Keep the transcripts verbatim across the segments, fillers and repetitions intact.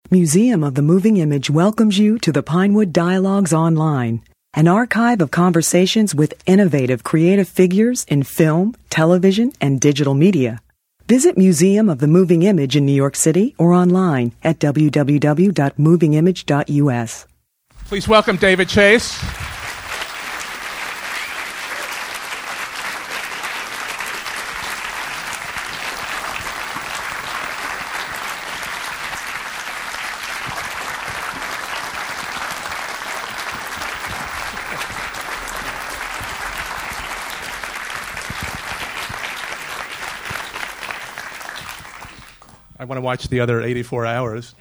Museum of the Moving Image welcomes you to the Pinewood Dialogues Online, an archive of conversations with innovative creative figures in film, television, and digital media. Visit Museum of the Moving Image in New York City or online at w w w dot moving image dot u s. Please welcome David Chase. I want to watch the other eighty-four hours.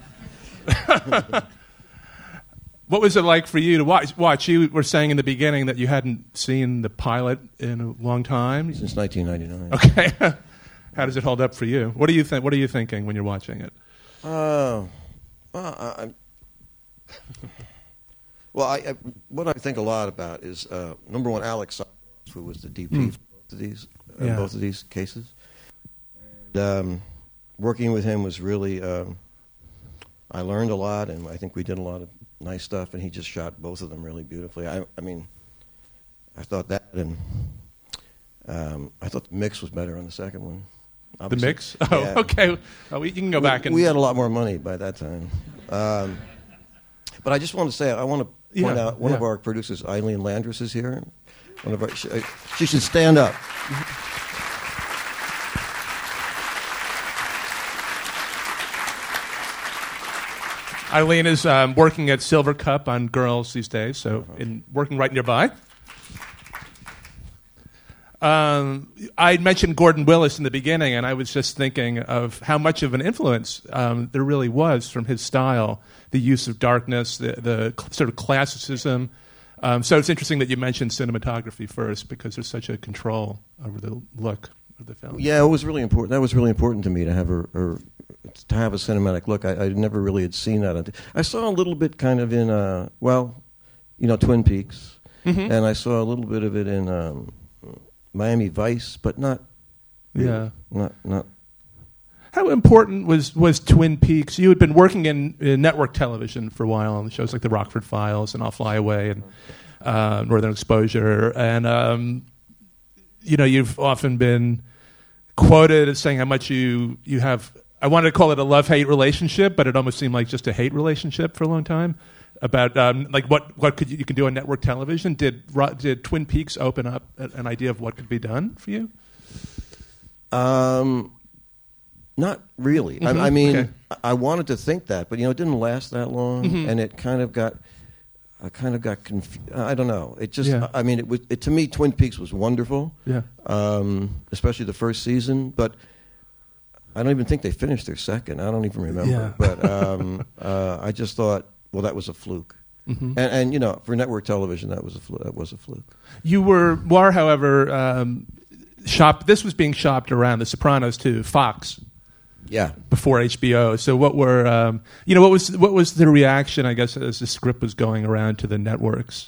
What was it like for you to watch? Watch. You were saying in the beginning that you hadn't seen the pilot in a long time. Since nineteen ninety-nine. Okay. How does it hold up for you? What do you think? What are you thinking when you're watching it? Uh, well, I, I, well, I, I, what I think a lot about is uh, number one, Alex, who was the D P mm. for both of these, uh, yeah. both of these cases. And, um, working with him was really, um, I learned a lot, and I think we did a lot of nice stuff, and he just shot both of them really beautifully. I, I mean, I thought that, and um, I thought the mix was better on the second one. Obviously. The mix? Oh, yeah. Okay. Oh, we, you can go we, back and... We had a lot more money by that time. Um, but I just want to say, I want to point yeah, out, one yeah. of our producers, Eileen Landris, is here. One of our, she, she should stand up. Eileen is um, working at Silver Cup on Girls these days, so uh-huh. in, working right nearby. Um, I mentioned Gordon Willis in the beginning, and I was just thinking of how much of an influence um, there really was from his style, the use of darkness, the, the cl- sort of classicism. Um, so it's interesting that you mentioned cinematography first, because there's such a control over the look of the film. Yeah, it was really important. That was really important to me to have a, a to have a cinematic look. I, I never really had seen that. I saw a little bit kind of in, uh, well, you know, Twin Peaks, mm-hmm. and I saw a little bit of it in um, Miami Vice, but not, yeah, not not. How important was, was Twin Peaks? You had been working in, in network television for a while on shows like The Rockford Files and I'll Fly Away and uh, Northern Exposure, and um, you know, you've often been quoted as saying how much you you have. I wanted to call it a love-hate relationship, but it almost seemed like just a hate relationship for a long time. About um, like what what could you, you can do on network television? Did did Twin Peaks open up an idea of what could be done for you? Um, not really. Mm-hmm. I, I mean, okay. I wanted to think that, but you know, it didn't last that long, mm-hmm. and it kind of got. I kind of got confused. I don't know. It just. Yeah. I mean, it was it, to me. Twin Peaks was wonderful. Yeah. Um, especially the first season, but. I don't even think they finished their second. I don't even remember. Yeah. But um, uh, I just thought, well, that was a fluke. Mm-hmm. And, and you know, for network television, that was a fluke. That was a fluke. You were, were, however, um, shop. This was being shopped around The Sopranos to Fox. Yeah. Before H B O. So what were, um, you know, what was what was the reaction? I guess as the script was going around to the networks.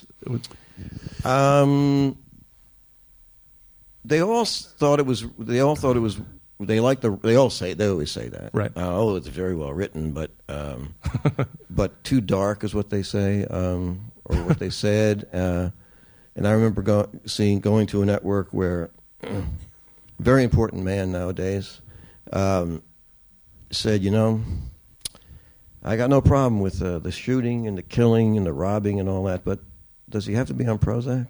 Um, they all thought it was. They all thought it was. They like the. They all say. They always say that. Right. Uh, oh, it's very well written, but um, but too dark is what they say, um, or what they said. Uh, and I remember go, seeing going to a network where a very important man nowadays um, said, you know, I got no problem with uh, the shooting and the killing and the robbing and all that, but does he have to be on Prozac?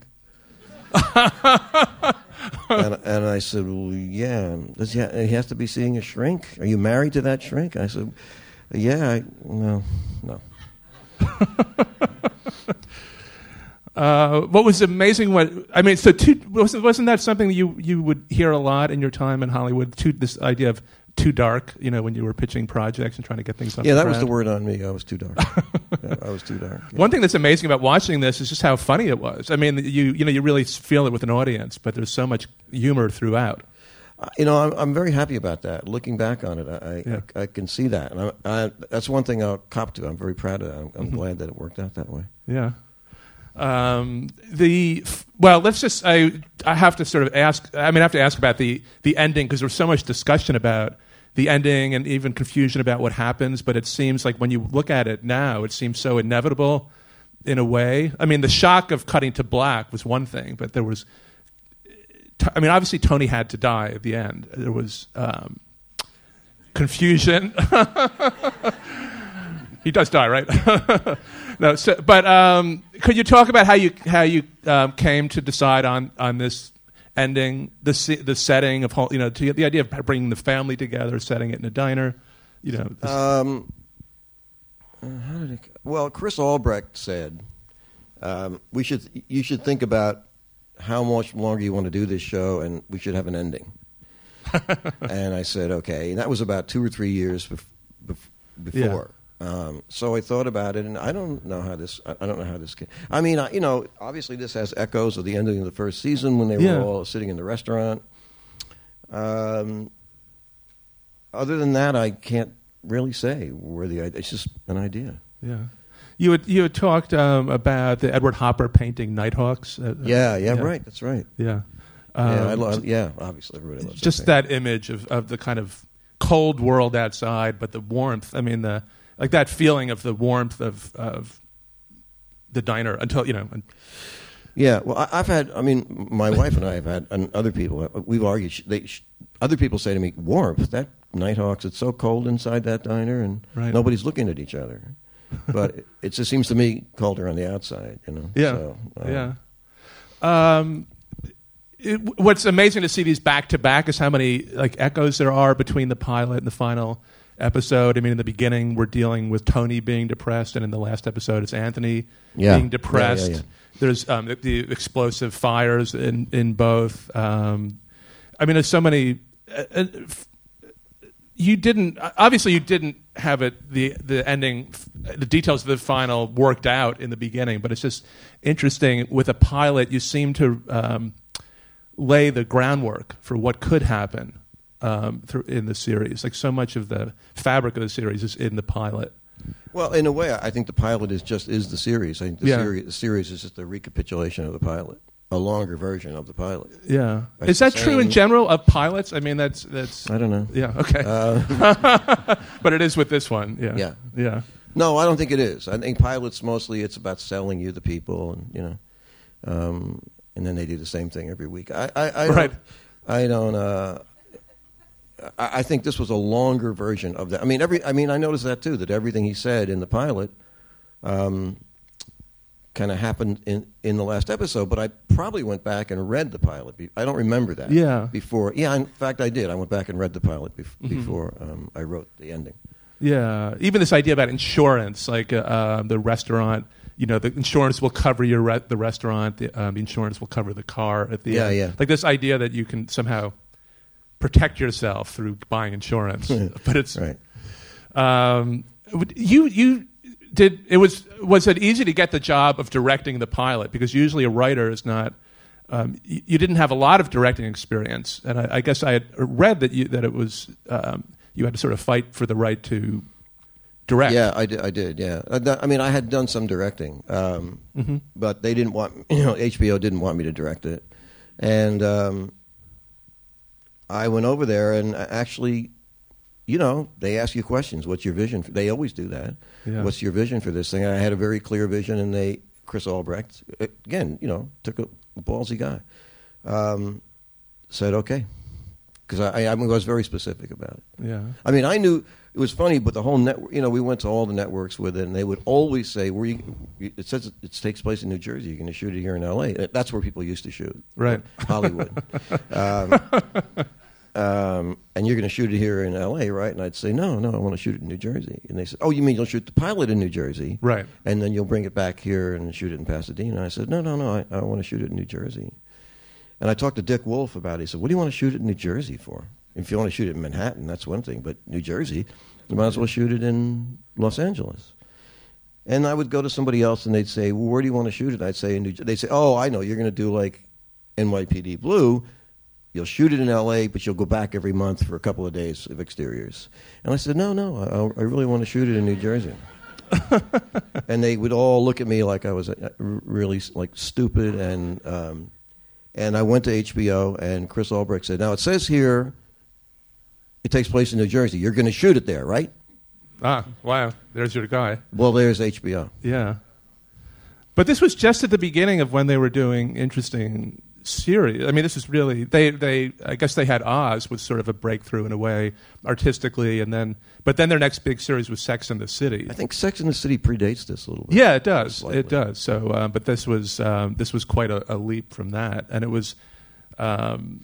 and, and I said, well, yeah. Does he, ha- he has to be seeing a shrink? Are you married to that shrink? I said, yeah. I, no, no. uh, what was amazing? What I mean, so too, wasn't wasn't that something that you you would hear a lot in your time in Hollywood? Too, this idea of too dark, you know, when you were pitching projects and trying to get things off Yeah, the that ground. was the word on me. I was too dark. yeah, I was too dark. Yeah. One thing that's amazing about watching this is just how funny it was. I mean, you you know, you really feel it with an audience, but there's so much humor throughout. Uh, you know, I'm, I'm very happy about that. Looking back on it, I Yeah. I, I can see that, and I, I, that's one thing I'll cop to. I'm very proud of that. I'm, I'm mm-hmm. glad that it worked out that way. Yeah. Um, the well, let's just I I have to sort of ask. I mean, I have to ask about the the ending because there's so much discussion about the ending and even confusion about what happens. But it seems like when you look at it now, it seems so inevitable in a way. I mean, the shock of cutting to black was one thing, but there was, I mean, obviously Tony had to die at the end. There was um, confusion. He does die, right? No, so, but um, could you talk about how you how you um, came to decide on, on this ending, the se- the setting of whole, you know, to the idea of bringing the family together, setting it in a diner, you know? This um, uh, how did it? Well, Chris Albrecht said um, we should you should think about how much longer you want to do this show, and we should have an ending. And I said, okay, and that was about two or three years bef- bef- before. Yeah. Um, so I thought about it, and I don't know how this. I don't know how this came. I mean, I, you know, obviously this has echoes of the ending of the first season when they yeah. were all sitting in the restaurant. Um, other than that, I can't really say where the idea. It's just an idea. Yeah, you had you had talked um, about the Edward Hopper painting Nighthawks. Uh, yeah, yeah, yeah, right. That's right. Yeah, um, yeah, I um, lo- yeah. Obviously, everybody loves just that, that image of, of the kind of cold world outside, but the warmth. I mean the. Like that feeling of the warmth of, of the diner until, you know. Yeah, well, I, I've had, I mean, my wife and I have had, and other people, we've argued, they, other people say to me, warmth, that Nighthawks, it's so cold inside that diner, and right. nobody's looking at each other. But it, it just seems to me colder on the outside, you know. Yeah, so, um, yeah. Um, it, what's amazing to see these back-to-back is how many like echoes there are between the pilot and the final episode. I mean, in the beginning, we're dealing with Tony being depressed, and in the last episode, it's Anthony yeah. being depressed. Yeah, yeah, yeah. There's um, the, the explosive fires in in both. Um, I mean, there's so many. Uh, uh, you didn't obviously you didn't have it the the ending, the details of the final worked out in the beginning, but it's just interesting with a pilot. You seem to um, lay the groundwork for what could happen. Um, through, in the series, like so much of the fabric of the series is in the pilot. Well, in a way, I think the pilot is just is the series. I think the, yeah. series, the series is just a recapitulation of the pilot, a longer version of the pilot. Yeah, That's is that true in general of pilots? I mean, that's that's. I don't know. Yeah, okay, uh, but it is with this one. Yeah, yeah, yeah. No, I don't think it is. I think pilots mostly it's about selling you the people, and you know, um, and then they do the same thing every week. I, I, I right. Don't, I don't. Uh, I think this was a longer version of that. I mean, every. I mean, I noticed that too. That everything he said in the pilot, um, kind of happened in, in the last episode. But I probably went back and read the pilot. I don't remember that. Yeah. Before, yeah. In fact, I did. I went back and read the pilot bef- Mm-hmm. before um, I wrote the ending. Yeah. Even this idea about insurance, like uh, uh, the restaurant. You know, the insurance will cover your re- the restaurant. The, um, the insurance will cover the car at the yeah, end. Yeah. Like this idea that you can somehow protect yourself through buying insurance, but it's right. Um, you you did it was was it easy to get the job of directing the pilot, because usually a writer is not. Um, you, you didn't have a lot of directing experience, and I, I guess I had read that you that it was um, you had to sort of fight for the right to direct. Yeah, I did. I did. Yeah, I mean, I had done some directing, um, mm-hmm. but they didn't want. You know, H B O didn't want me to direct it, and. Um, I went over there and actually, you know, they ask you questions. What's your vision? For, they always do that. Yeah. What's your vision for this thing? I had a very clear vision, and they, Chris Albrecht, again, you know, took a ballsy guy, um, said okay, because I, I, I was very specific about it. Yeah. I mean, I knew it was funny, but the whole network, you know, we went to all the networks with it, and they would always say, "Where you?" It says it takes place in New Jersey. You're going to shoot it here in L A. That's where people used to shoot, right? Hollywood. um, Um, and you're going to shoot it here in L A, right? And I'd say, no, no, I want to shoot it in New Jersey. And they said, oh, you mean you'll shoot the pilot in New Jersey? Right. And then you'll bring it back here and shoot it in Pasadena. I said, no, no, no, I, I want to shoot it in New Jersey. And I talked to Dick Wolf about it. He said, what do you want to shoot it in New Jersey for? If you want to shoot it in Manhattan, that's one thing. But New Jersey, you might as well shoot it in Los Angeles. And I would go to somebody else, and they'd say, well, where do you want to shoot it? I'd say, in New Jersey. They'd say, oh, I know, you're going to do like N Y P D Blue. You'll shoot it in L A, but you'll go back every month for a couple of days of exteriors. And I said, no, no, I, I really want to shoot it in New Jersey. And they would all look at me like I was really like stupid. And um, and I went to H B O, and Chris Albrecht said, now it says here it takes place in New Jersey. You're going to shoot it there, right? Ah, wow. There's your guy. Well, there's H B O. Yeah. But this was just at the beginning of when they were doing interesting series. I mean, this is really, they, they, I guess they had Oz was sort of a breakthrough in a way, artistically, and then, but then their next big series was Sex and the City. I think Sex and the City predates this a little bit. Yeah, it does. Slightly. It does. So, uh, but this was, um, this was quite a, a leap from that. And it was, um,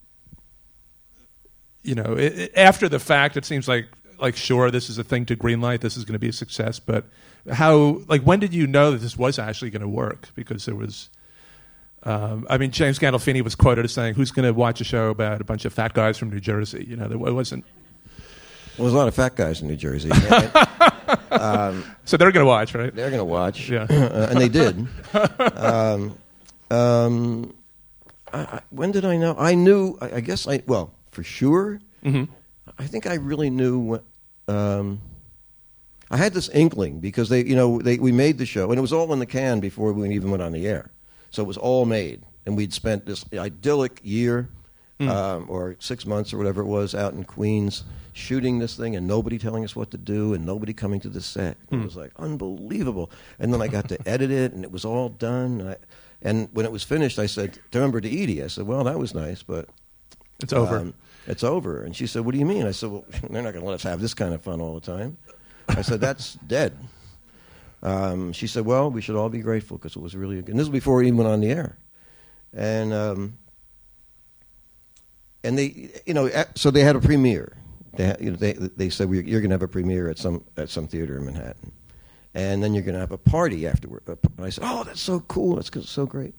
you know, it, it, after the fact, it seems like, like, sure, this is a thing to greenlight, this is going to be a success, but how, like, when did you know that this was actually going to work? Because there was, um, I mean, James Gandolfini was quoted as saying, who's going to watch a show about a bunch of fat guys from New Jersey? You know, there wasn't. Well, there's a lot of fat guys in New Jersey. um, so they're going to watch, right? They're going to watch. Yeah. uh, and they did. um, um, I, I, when did I know? I knew, I, I guess I, well, for sure, Mm-hmm. I think I really knew when, um, I had this inkling because they, you know, they, we made the show and it was all in the can before we even went on the air. So it was all made, and we'd spent this idyllic year mm. um, or six months or whatever it was out in Queens shooting this thing, and nobody telling us what to do, and nobody coming to the set. Mm. It was like unbelievable. And then I got to edit it, and it was all done. And, I, and when it was finished, I said, remember to Edie, I said, well, that was nice, but it's over. Um, it's over. And she said, what do you mean? I said, well, they're not going to let us have this kind of fun all the time. I said, that's dead. Um, she said, well, we should all be grateful because it was really good. And this was before we even went on the air. And um, and they, you know, so they had a premiere. They, had, you know, they, they said, well, you're going to have a premiere at some at some theater in Manhattan. And then you're going to have a party afterward. And I said, oh, that's so cool. That's so great.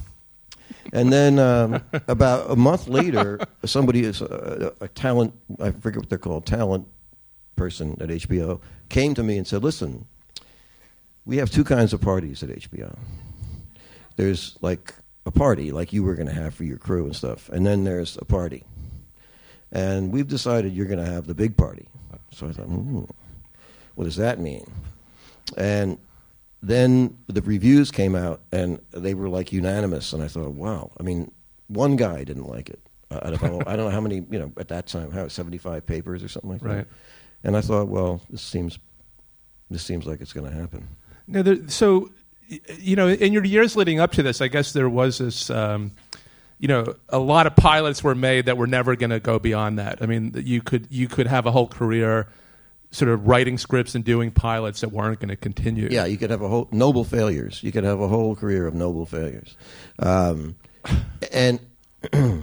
And then um, about a month later, somebody, a, a talent, I forget what they're called, talent person at H B O, came to me and said, listen, we have two kinds of parties at H B O. There's like a party like you were going to have for your crew and stuff, and then there's a party. And we've decided you're going to have the big party. So I thought, hmm, what does that mean? And then the reviews came out, and they were like unanimous. And I thought, wow. I mean, one guy didn't like it. I don't know. I don't know how many. You know, at that time, how seventy-five papers or something like right. that. And I thought, well, this seems, this seems like it's going to happen. Now, there, so, you know, in your years leading up to this, I guess there was this. Um, you know, a lot of pilots were made that were never going to go beyond that. I mean, you could you could have a whole career sort of writing scripts and doing pilots that weren't going to continue. Yeah, you could have a whole noble failures. You could have a whole career of noble failures. Um, and I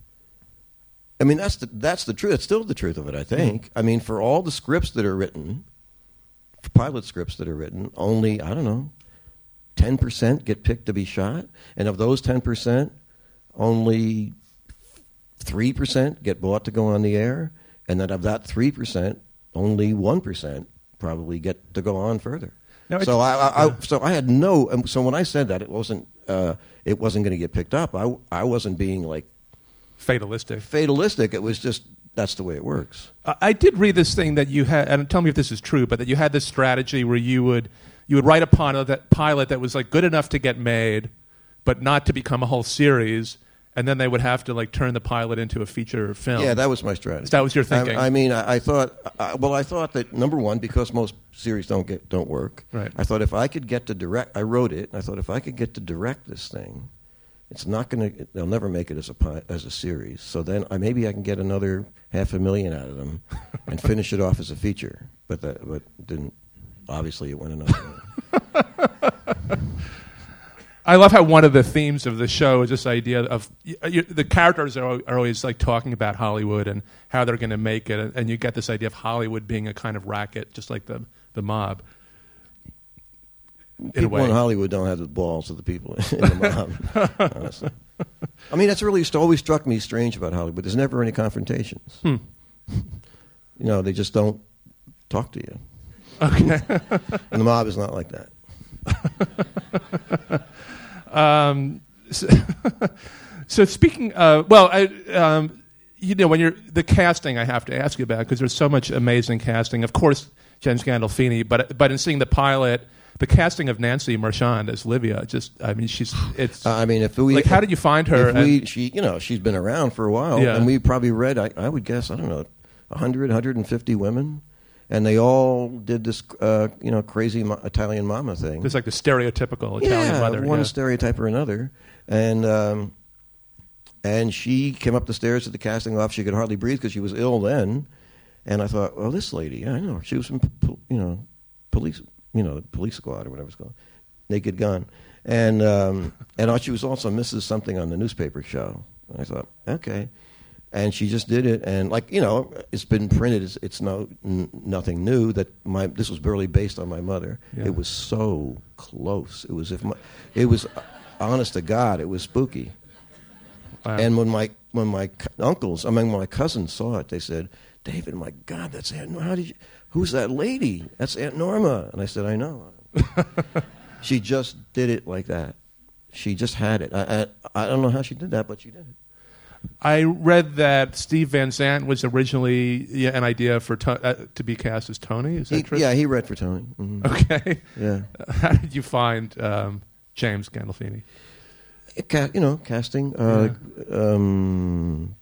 mean, that's the that's the truth. It's still the truth of it, I think. I mean, for all the scripts that are written, for pilot scripts that are written, only, I don't know, ten percent get picked to be shot. And of those ten percent, only three percent get bought to go on the air. And then of that three percent, only one percent probably get to go on further. No, so I, I, I, so I had no. So when I said that, it wasn't. Uh, it wasn't going to get picked up. I, I wasn't being like fatalistic. Fatalistic. It was just that's the way it works. Uh, I did read this thing that you had, and tell me if this is true, but that you had this strategy where you would you would write a pilot that pilot that was like good enough to get made, but not to become a whole series. And then they would have to like turn the pilot into a feature film. Yeah, that was my strategy. That was your thinking. I, I mean, I, I thought. I, well, I thought that number one, because most series don't get don't work. Right. I thought if I could get to direct, I wrote it. And I thought if I could get to direct this thing, it's not going to. They'll never make it as a pi- as a series. So then I, maybe I can get another half a million out of them and finish it off as a feature. But that, but didn't. Obviously, it went another way. I love how one of the themes of the show is this idea of you, the characters are, are always like talking about Hollywood and how they're going to make it, and, and you get this idea of Hollywood being a kind of racket, just like the the mob. In people a way. in Hollywood don't have the balls of the people in the mob. Honestly, I mean that's really always struck me strange about Hollywood. There's never any confrontations. Hmm. You know, they just don't talk to you. Okay, and the mob is not like that. Um, so, so speaking, uh, well, I, um, you know, when you're the casting, I have to ask you about because there's so much amazing casting. Of course, James Gandolfini, but but in seeing the pilot, the casting of Nancy Marchand as Livia, just I mean, she's it's. Uh, I mean, if we like, how did you find her? If we, she, you know, she's been around for a while, yeah. and we probably read. I, I would guess, I don't know, one hundred, one hundred fifty women, and they all did this, uh, you know, crazy mo- Italian mama thing. It's like the stereotypical Italian yeah, mother. one yeah. stereotype or another, and um, and she came up the stairs to the casting office. She could hardly breathe because she was ill then, and I thought, well, this lady, yeah, I know, she was from, you know, police, you know, police squad or whatever it's called, Naked Gun, and um, and she was also Missus Something on the newspaper show. And I thought, okay. And she just did it, and like you know, it's been printed. It's, it's no n- nothing new. That my this was barely based on my mother. Yeah. It was so close. It was if my, it was honest to God, it was spooky. Wow. And when my when my uncles, I mean my cousins saw it, they said, "David, my God, that's Aunt Norma. How did you? Who's that lady? That's Aunt Norma." And I said, "I know." She just did it like that. She just had it. I, I I don't know how she did that, but she did it. I read that Steve Van Zandt was originally yeah, an idea for to, uh, to be cast as Tony. Is that He, true? yeah, he read for Tony. Mm-hmm. Okay. Yeah. How did you find um, James Gandolfini? Ca- you know, casting. Uh, um,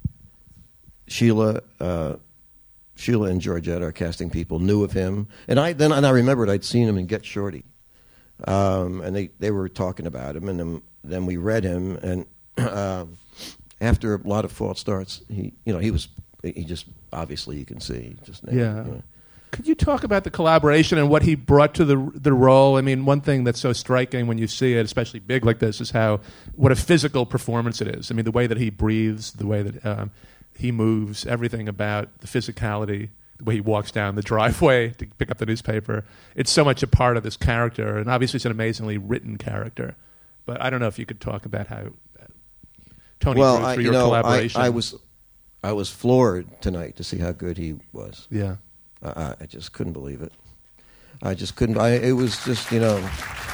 Sheila, uh, Sheila and Georgette, our casting people, knew of him, and I then and I remembered I'd seen him in Get Shorty, um, and they, they were talking about him, and then, then we read him, and uh, after a lot of false starts, he you know he was he just obviously you can see just Yeah. You know. Could you talk about the collaboration and what he brought to the the role? I mean, one thing that's so striking when you see it, especially big like this, is how what a physical performance it is. I mean, the way that he breathes, the way that um, he moves, everything about the physicality, the way he walks down the driveway to pick up the newspaper. It's so much a part of this character, and obviously it's an amazingly written character. But I don't know if you could talk about how Tony well, grew I, through you your know, collaboration. I, I was I was floored tonight to see how good he was. Yeah. I, I just couldn't believe it. I just couldn't. I, it was just, you know.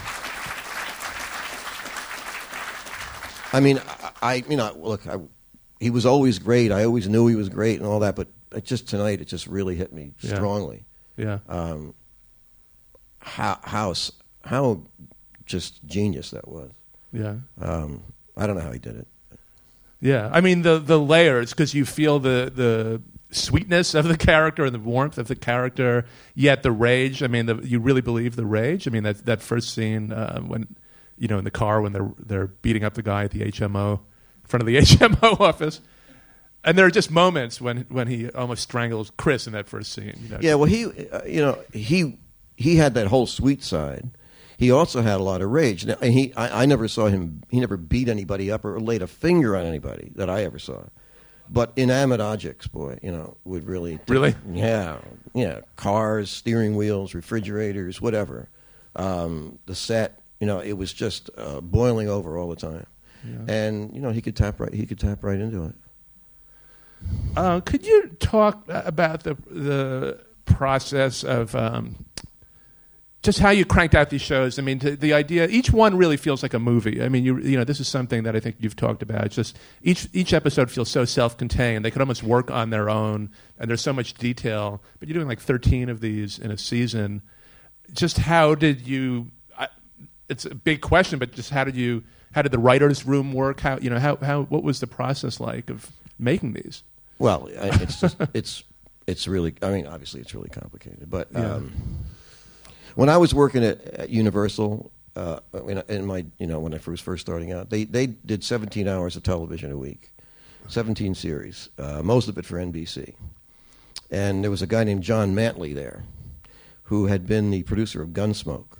I mean, I, I you know, look, I, he was always great. I always knew he was great and all that, but it just tonight, it just really hit me Yeah. strongly. Yeah. Um, how how how just genius that was. Yeah. Um, I don't know how he did it. Yeah, I mean the the layers, because you feel the the sweetness of the character and the warmth of the character, yet the rage. I mean, the, you really believe the rage. I mean, that that first scene uh, when you know in the car when they're they're beating up the guy at the H M O, in front of the H M O office, and there are just moments when when he almost strangles Chris in that first scene. You know? Yeah, well, he uh, you know he he had that whole sweet side. He also had a lot of rage. Now, and he, I, I never saw him. He never beat anybody up or laid a finger on anybody that I ever saw. But inanimate objects, boy, you know, would really. Really? Yeah, yeah. Cars, steering wheels, refrigerators, whatever. Um, the set, you know, it was just uh, boiling over all the time. Yeah. And you know, he could tap right. He could tap right into it. Uh, could you talk about the the process of um, just how you cranked out these shows? I mean, to, the idea, each one really feels like a movie. I mean, you you know, this is something that I think you've talked about. It's just each each episode feels so self-contained. They could almost work on their own, and there's so much detail. But you're doing like thirteen of these in a season. Just how did you? I, it's a big question, but just how did you? How did the writers' room work? How you know how how what was the process like of making these? Well, I- it's just it's it's really. I mean, obviously, it's really complicated, but. Yeah. Um, When I was working at, at Universal, uh, in, in my you know when I was first starting out, they they did seventeen hours of television a week, seventeen series, uh, most of it for N B C. And there was a guy named John Mantley there, who had been the producer of Gunsmoke.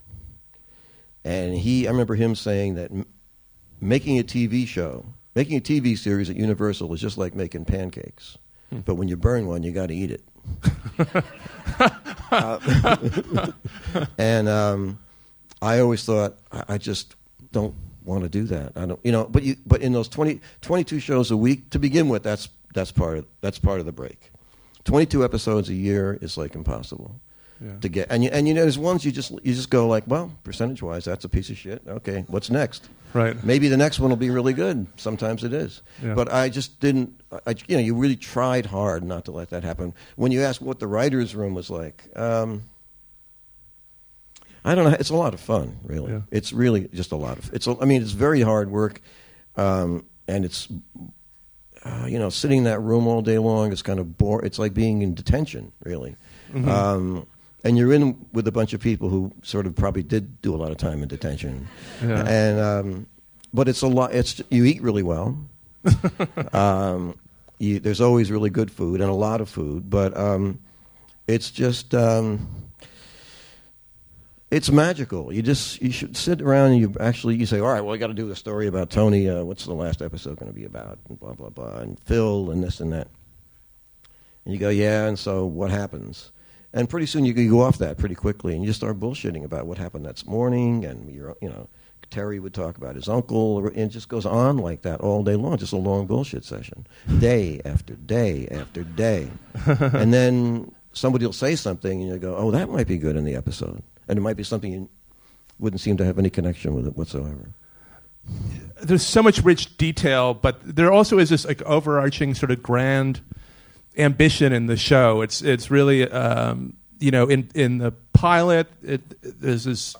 And he, I remember him saying that m- making a T V show, making a T V series at Universal is just like making pancakes. Hmm. But when you burn one, you got to eat it. uh, and um, I always thought I, I just don't want to do that. I don't, you know. But you, but in those twenty, twenty-two shows a week to begin with, that's that's part of that's part of the break. twenty-two episodes a year is like impossible Yeah. to get. And you, and you know, there's ones you just you just go like, well, percentage wise, that's a piece of shit. Okay, what's next? Right. Maybe the next one will be really good. Sometimes it is. Yeah. But I just didn't, I, you know, you really tried hard not to let that happen. When you ask what the writer's room was like, um, I don't know. It's a lot of fun, really. Yeah. It's really just a lot of, it's. A, I mean, it's very hard work, um, and it's, uh, you know, sitting in that room all day long is kind of boring. It's like being in detention, really. Mm-hmm. Um, and you're in with a bunch of people who sort of probably did do a lot of time in detention. Yeah. And um, but it's a lot. It's you eat really well. um, you, there's always really good food and a lot of food, but um, it's just. Um, It's magical. You just you should sit around and you actually you say, all right, well, I got to do a story about Tony. Uh, what's the last episode going to be about? And blah blah blah, and Phil and this and that. And you go, yeah. And so what happens? And pretty soon you, you go off that pretty quickly, and you just start bullshitting about what happened that morning. And you're, you know, Terry would talk about his uncle, and it just goes on like that all day long. Just a long bullshit session, day after day after day. And then somebody will say something, and you go, oh, that might be good in the episode. And it might be something you wouldn't seem to have any connection with it whatsoever. There's so much rich detail, but there also is this like overarching sort of grand ambition in the show. It's it's really um, you know in in the pilot it, there's this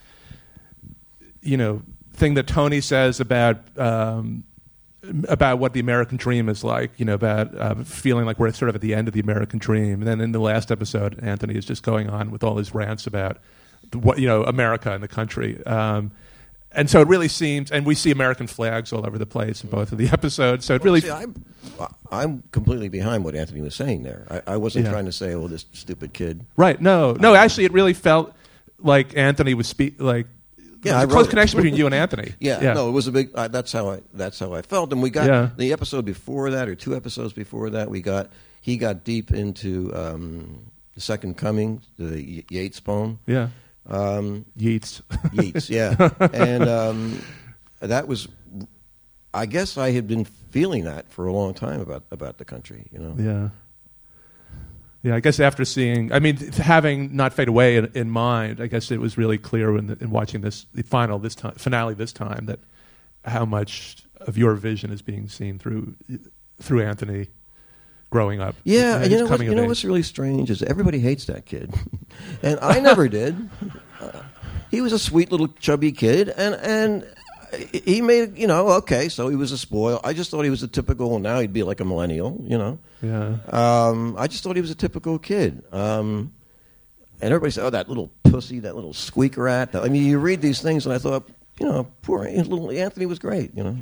you know thing that Tony says about um, about what the American dream is like. You know about uh, feeling like we're sort of at the end of the American dream. And then in the last episode, Anthony is just going on with all his rants about what you know America and the country. Um, And so it really seems, and we see American flags all over the place in both of the episodes. So it well, really, see, I'm, I'm completely behind what Anthony was saying there. I, I wasn't yeah. trying to say, "Oh, this stupid kid." Right? No, no. Um, actually, it really felt like Anthony was speak like. Yeah, there's a close connection between you and Anthony. Yeah, yeah, no, it was a big. Uh, that's how I. That's how I felt. And we got yeah. the episode before that, or two episodes before that. We got he got deep into um, the Second Coming, the Yeats poem. Yeah. Um, Yeats. Yeats, yeah. And um, that was, I guess I had been feeling that for a long time about, about the country, you know? Yeah. Yeah, I guess after seeing, I mean, having Not Fade Away in, in mind, I guess it was really clear in, the, in watching this, the final this time, finale this time, that how much of your vision is being seen through through Anthony growing up. Yeah, and you know, what, you know what's really strange is everybody hates that kid. And I never did. Uh, he was a sweet little chubby kid, and, and he made, you know, okay, so he was a spoil. I just thought he was a typical, now he'd be like a millennial, you know. Yeah. Um, I just thought he was a typical kid. Um, and everybody said, oh, that little pussy, that little squeak rat. I mean, you read these things, and I thought, you know, poor little Anthony was great, you know.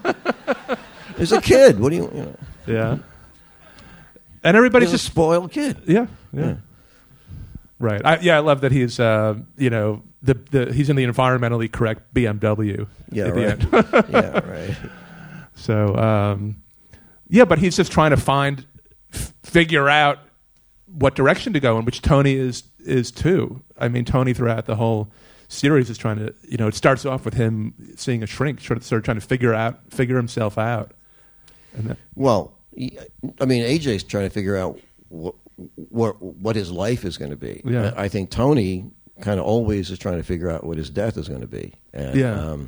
He's a kid. What do you, you know. Yeah. And everybody's he's just a spoiled kid. Yeah, yeah, yeah. Right. I, yeah, I love that he's, uh, you know, the, the he's in the environmentally correct B M W. Yeah, at right. The end. Yeah, right. So, um, yeah, but he's just trying to find, f- figure out what direction to go in, which Tony is is too. I mean, Tony throughout the whole series is trying to, you know, it starts off with him seeing a shrink, sort of, sort of trying to figure out, figure himself out. And that, well. I mean, A J's trying to figure out what what, what his life is going to be. Yeah. I think Tony kind of always is trying to figure out what his death is going to be. And, yeah. Um,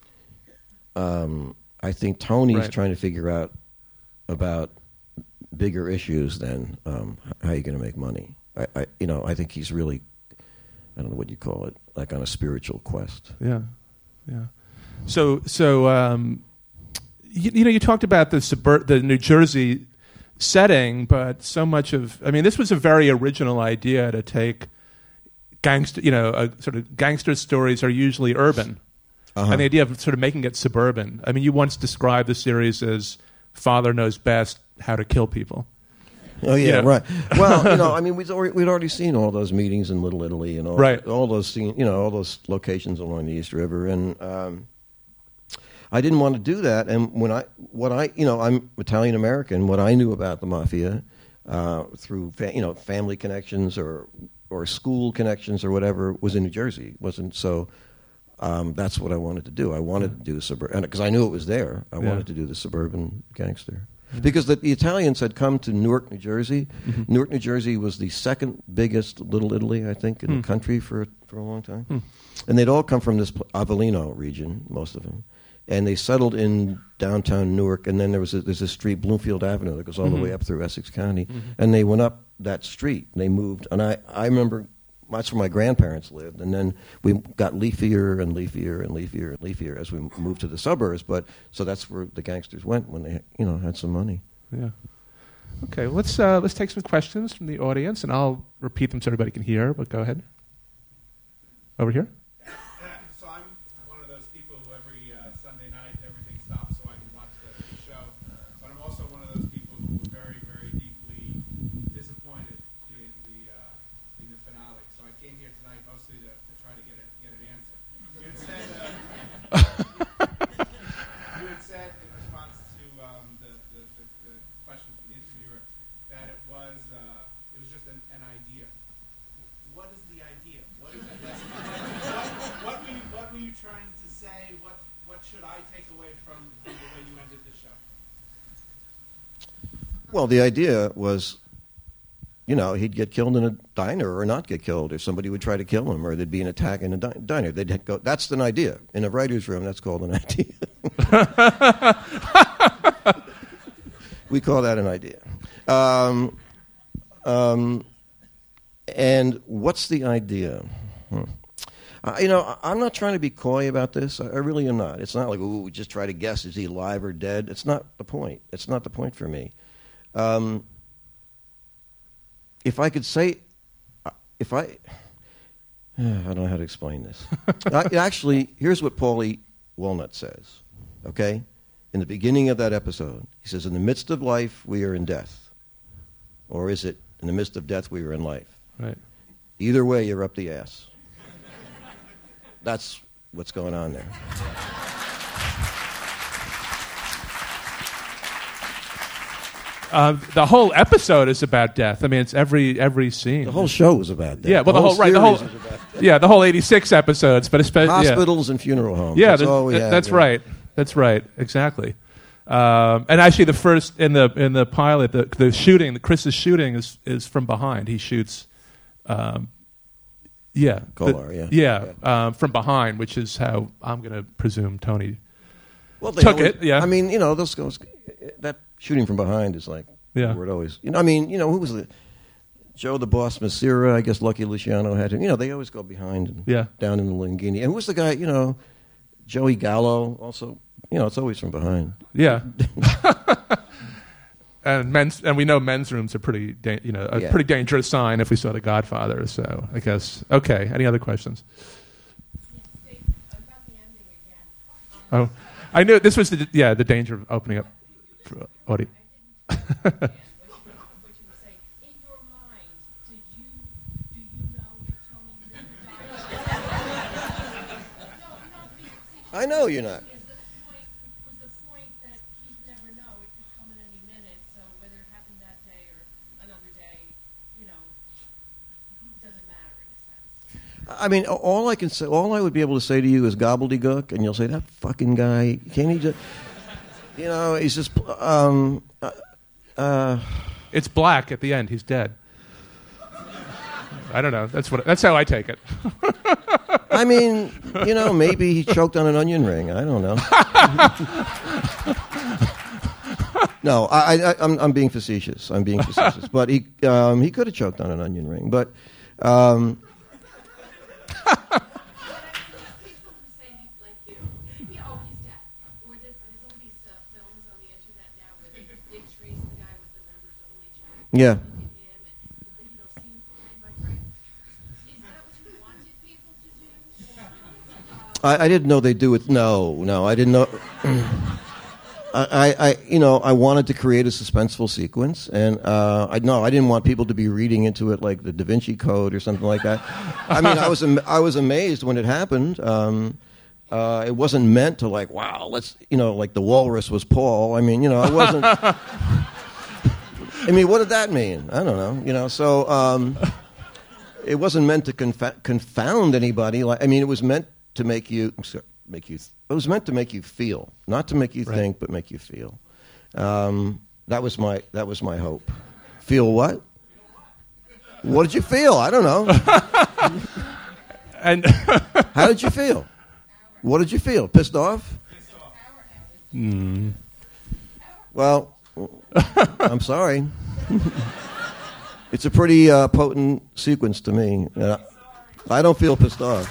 um, I think Tony's right. trying to figure out about bigger issues than um, how you're going to make money. I, I, you know, I think he's really, I don't know what you call it, like on a spiritual quest. Yeah, yeah. So, so. Um, You, you know, you talked about the subur- the New Jersey setting, but so much of, I mean, this was a very original idea to take gangster, you know, a, sort of gangster stories are usually urban, uh-huh. and the idea of sort of making it suburban. I mean, you once described the series as "Father knows best how to kill people." Oh yeah, you know? Right. Well, you know, I mean, we'd already, we'd already seen all those meetings in Little Italy and all, right. all those, scene, you know, all those locations along the East River, and. Um, I didn't want to do that, and when I, what I, you know, I'm Italian American. What I knew about the mafia uh, through, fa- you know, family connections or or school connections or whatever was in New Jersey. It wasn't so. Um, that's what I wanted to do. I wanted to do the suburban because I knew it was there. I yeah. wanted to do the suburban gangster yeah. because the, the Italians had come to Newark, New Jersey. Mm-hmm. Newark, New Jersey was the second biggest Little Italy, I think, in mm. the country for for a long time, mm. and they'd all come from this Avellino region, most of them. And they settled in downtown Newark, and then there was a, there's a street, Bloomfield Avenue, that goes all mm-hmm. the way up through Essex County. Mm-hmm. And they went up that street, and they moved. And I, I remember that's where my grandparents lived, and then we got leafier and leafier and leafier and leafier as we moved to the suburbs. But so that's where the gangsters went when they, you know, had some money. Yeah. Okay. Let's uh, let's take some questions from the audience, and I'll repeat them so everybody can hear. But go ahead. Over here. So I'm one of those people who every uh, Sunday night everything stops so I can watch the, the show. But I'm also one of those people who were very, very deeply disappointed in the uh, in the finale. So I came here tonight mostly to, to try to get a, get an answer. You had said uh, you had said in response to um, the, the, the, the question from the interviewer that it was uh, it was just an, an idea. What is the idea? What is it? what, what, were you, what were you trying to say? What what should I take away from the way you ended the show? Well, the idea was, you know, he'd get killed in a diner or not get killed, or somebody would try to kill him, or there'd be an attack in a di- diner. They'd go. That's an idea. In a writer's room, that's called an idea. We call that an idea. Um, um, and what's the idea? Hmm. Uh, you know, I, I'm not trying to be coy about this. I, I really am not. It's not like, ooh, we just try to guess, is he alive or dead? It's not the point. It's not the point for me. Um, if I could say, if I, I don't know how to explain this. I, actually, here's what Paulie Walnut says, okay? In the beginning of that episode, he says, in the midst of life, we are in death. Or is it, in the midst of death, we are in life? Right. Either way, you're up the ass. That's what's going on there. Uh, the whole episode is about death. I mean, it's every every scene. The whole show was about that. Yeah, well, the, the whole, whole right, the whole, yeah, the whole eighty-six episodes, but especially hospitals yeah. and funeral homes. Yeah, that's all we th- had, that's yeah. right. That's right. Exactly. Um, and actually, the first in the in the pilot, the the shooting, the Chris's shooting is is from behind. He shoots. Um, yeah, Kolar, the, yeah, yeah, yeah. Um, from behind, which is how I'm going to presume Tony well, took always, it. Yeah, I mean, you know, those goes that shooting from behind is like yeah. where it always. You know, I mean, you know, who was the Joe the Boss Masira? I guess Lucky Luciano had him. You know, they always go behind and yeah. down in the Linguini. And who was the guy? You know, Joey Gallo also. You know, it's always from behind. Yeah. And men's, and we know men's rooms are pretty, da- you know, a yeah. pretty dangerous sign if we saw The Godfather. So I guess okay. Any other questions? Oh, I knew this was the yeah the danger of opening up for audience. I know you're not. I mean, all I can say, all I would be able to say to you is gobbledygook, and you'll say, that fucking guy, can't he just, you know, he's just, um, uh, uh, it's black at the end. He's dead. I don't know. That's what. That's how I take it. I mean, you know, maybe he choked on an onion ring. I don't know. No, I, I, I'm, I'm being facetious. I'm being facetious. But he, um, he could have choked on an onion ring. But, um, yeah. I, I didn't know they do it. No, no, I didn't know. I, I, you know, I wanted to create a suspenseful sequence, and uh, I no, I didn't want people to be reading into it like the Da Vinci Code or something like that. I mean, I was am- I was amazed when it happened. Um, uh, it wasn't meant to like, wow, let's, you know, like the walrus was Paul. I mean, you know, I wasn't. I mean, what did that mean? I don't know. You know, so um, it wasn't meant to confa- confound anybody. Like, I mean, it was meant to make you make you. It was meant to make you feel, not to make you right. think, but make you feel. Um, that was my that was my hope. Feel what? What did you feel? I don't know. And how did you feel? What did you feel? Pissed off? Pissed off. Mm. Well, I'm sorry. It's a pretty uh, potent sequence to me. Uh, I don't feel pissed off.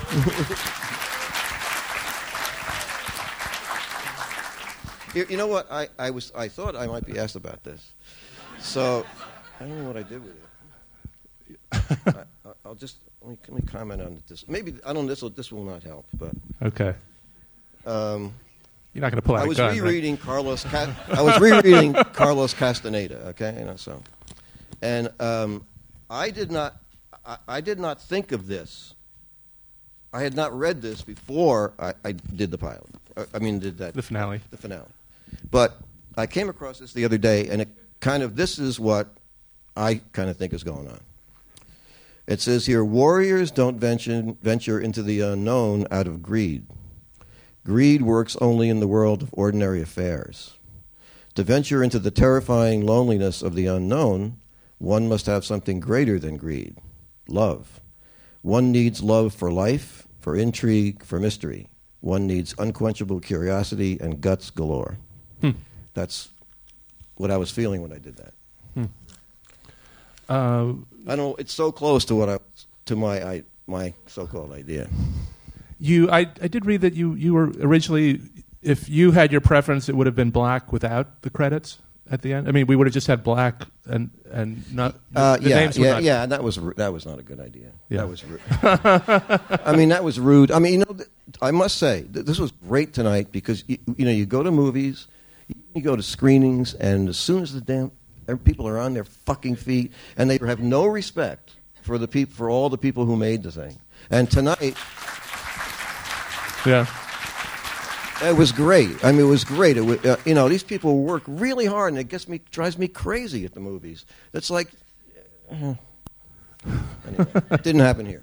you, you know what? I, I was I thought I might be asked about this, so I don't know what I did with it. I, I'll just let me, let me comment on this. Maybe I don't. This will this will not help, but Okay. um, You're not going to pull out I a was gun, right? rereading Carlos. Ca- I was rereading Carlos Castaneda. Okay, you know, so, and um, I did not. I, I did not think of this. I had not read this before I, I did the pilot. I, I mean, did that The finale. The finale. But I came across this the other day, and it kind of this is what I kind of think is going on. It says here, warriors don't venture venture into the unknown out of greed. Greed works only in the world of ordinary affairs. To venture into the terrifying loneliness of the unknown, one must have something greater than greed, love. One needs love for life, for intrigue, for mystery. One needs unquenchable curiosity and guts galore. Hmm. That's what I was feeling when I did that. Hmm. Uh, I don't know, it's so close to what I to my I, my so-called idea. You, I, I did read that you, you were originally, if you had your preference, it would have been black without the credits at the end. I mean, we would have just had black and and not Uh, the yeah, names were yeah, not. yeah. That was ru- that was not a good idea. Yeah. That was rude. I mean, that was rude. I mean, you know, th- I must say th- this was great tonight because you, you know you go to movies, you go to screenings, and as soon as the damn every- people are on their fucking feet, and they have no respect for the peop- for all the people who made the thing. And tonight, Yeah. it was great. I mean, it was great. It was, uh, you know, these people work really hard, and it gets me drives me crazy at the movies. It's like, uh, anyway, it didn't happen here.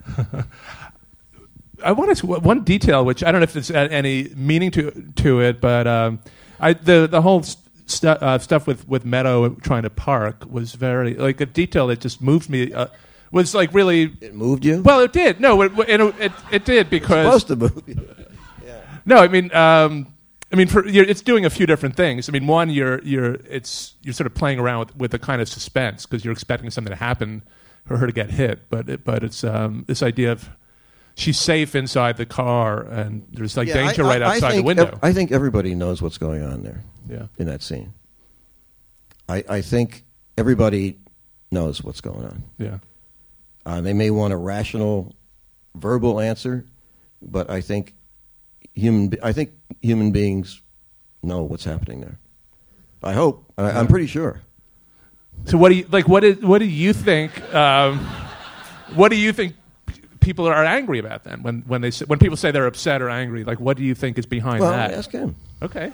I wanted to, one detail, which I don't know if there's any meaning to to it, but um, I the the whole stu- uh, stuff with, with Meadow trying to park was very like a detail that just moved me. Uh, was like really. It moved you? Well, it did. No, it it it, it did because It's supposed to move you. Yeah. no, I mean. Um, I mean, for, you're, it's doing a few different things. I mean, one, you're you're it's you're sort of playing around with, with a kind of suspense because you're expecting something to happen for her to get hit, but it, but it's um, this idea of she's safe inside the car and there's like Yeah, danger I- right I- I outside the think window. ev- I think everybody knows what's going on there. Yeah. In that scene. I, I think everybody knows what's going on. Yeah, Uh, they may want a rational, verbal answer, but I think human. Be- I think human beings know what's happening there. I hope. I, I'm pretty sure. So what do you like? What is what do you think? Um, what do you think p- people are angry about then? When when they say, when people say they're upset or angry, like what do you think is behind Well, that? ask him. Okay.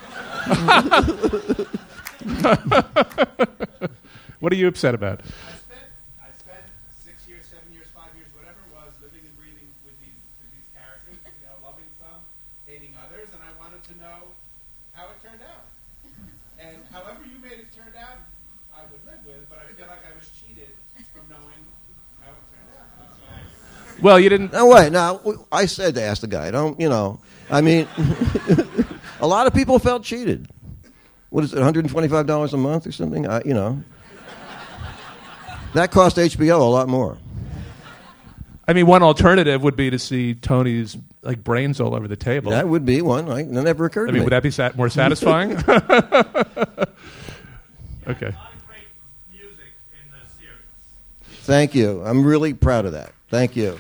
What are you upset about? I spent, I spent six years, seven years, five years, whatever it was, living and breathing with these with these characters, you know, loving some, hating others, and I wanted to know how it turned out. And however you made it turn out, I would live with, but I feel like I was cheated from knowing how it turned out. Well, you didn't. No way. Now I said to ask the guy. I don't. You know. I mean, a lot of people felt cheated. What is it? one hundred twenty-five dollars a month or something? I, you know. That cost H B O a lot more. I mean, one alternative would be to see Tony's like brains all over the table. That would be one. Right? That never occurred I to mean, me. would that be sat- more satisfying? Okay. A lot of great music in the series. Thank you. I'm really proud of that. Thank you.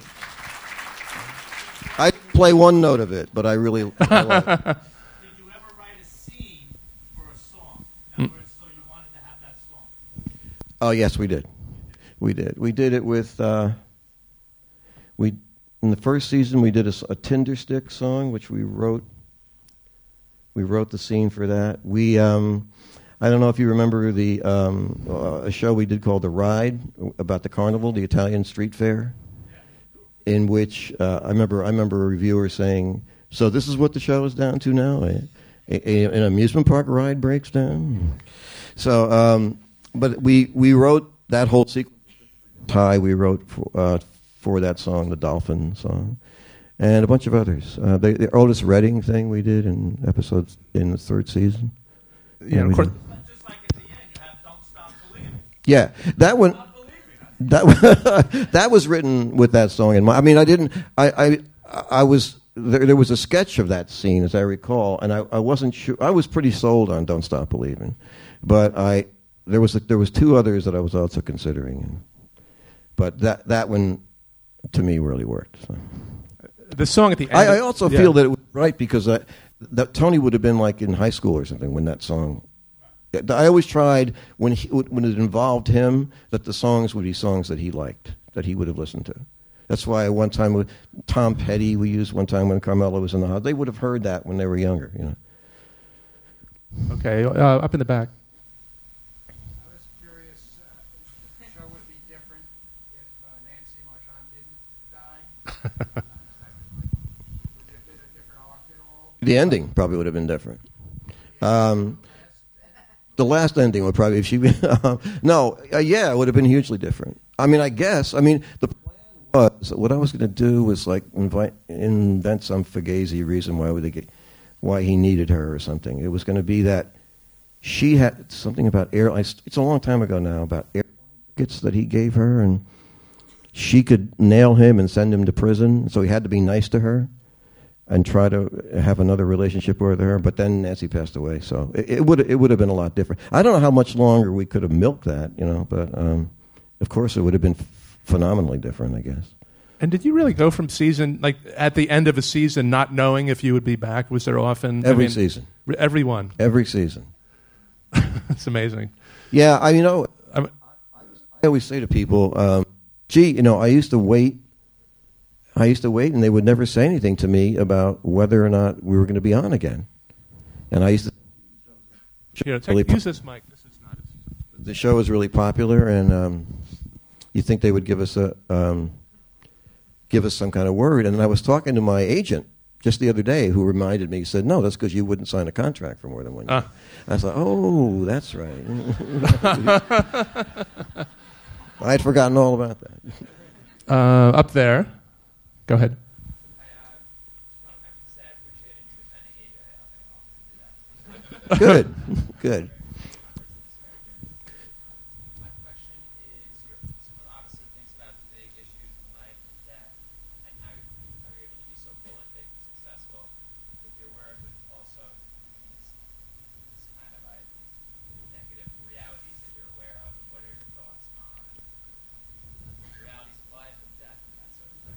I didn't play one note of it, but I really I love it. Did you ever write a scene for a song? In other words, so you wanted to have that song? Oh, yes, we did. We did. We did it with, uh, we in the first season, we did a, s- a Tinder Stick song, which we wrote. We wrote the scene for that. We, um, I don't know if you remember the um, uh, a show we did called The Ride, about the carnival, the Italian street fair, in which uh, I remember I remember a reviewer saying, so this is what the show is down to now? A, a, an amusement park ride breaks down? So, um, but we, we wrote that whole sequence. High we wrote for, uh, for that song, the Dolphin song, and a bunch of others. Uh, the, the Otis Redding thing we did in episodes in the third season. Yeah, we of course. did. But just like at the end, you have Don't Stop Believing. Yeah, that one. Stop believing. That's That that was written with that song in mind. I mean, I didn't. I I, I was there. There was a sketch of that scene, as I recall, and I, I wasn't sure. I was pretty sold on "Don't Stop Believing," but I there was there was two others that I was also considering, but that that one to me really worked. So. The song at the end. I, I also yeah. feel that it was right because I, that Tony would have been like in high school or something when that song. I always tried when he, when it involved him that the songs would be songs that he liked, that he would have listened to. That's why one time with Tom Petty we used one time when Carmela was in the house. They would have heard that when they were younger, you know. Okay, uh, up in the back. I was curious, uh, the show would be different if uh, Nancy Marchand didn't die. Would there have been a different arc at all? The ending probably would have been different. Um, The last ending would probably, if she, uh, no, uh, yeah, it would have been hugely different. I mean, I guess, I mean, the plan was, what I was going to do was like invite, invent some fugazi reason why would they get, why he needed her or something. It was going to be that she had something about airlines, it's a long time ago now, about airline tickets that he gave her, and she could nail him and send him to prison, so he had to be nice to her and try to have another relationship with her, but then Nancy passed away, so it, it would it would have been a lot different. I don't know how much longer we could have milked that, you know, but um, of course it would have been f- phenomenally different, I guess. And did you really go from season, like at the end of a season, not knowing if you would be back? Was there often Every I mean, season, every one? every season. It's amazing. Yeah, I you know, I'm, I always say to people, um, gee, you know, I used to wait. I used to wait, and they would never say anything to me about whether or not we were going to be on again. And I used to. Here, take, really use this mic. This is not as, The show was really popular, and um, you think they would give us a um, give us some kind of word. And I was talking to my agent just the other day, who reminded me. He said, "No, that's because you wouldn't sign a contract for more than one year." Uh. I thought, "Oh, that's right." I had forgotten all about that. uh, up there. Go ahead. Good, good. My question is, someone obviously thinks about the big issues in life, death, and how how are you able to be so prolific and successful with your work, but also these, this kind of like negative realities that you're aware of, and what are your thoughts on the realities of life and death and that sort of thing?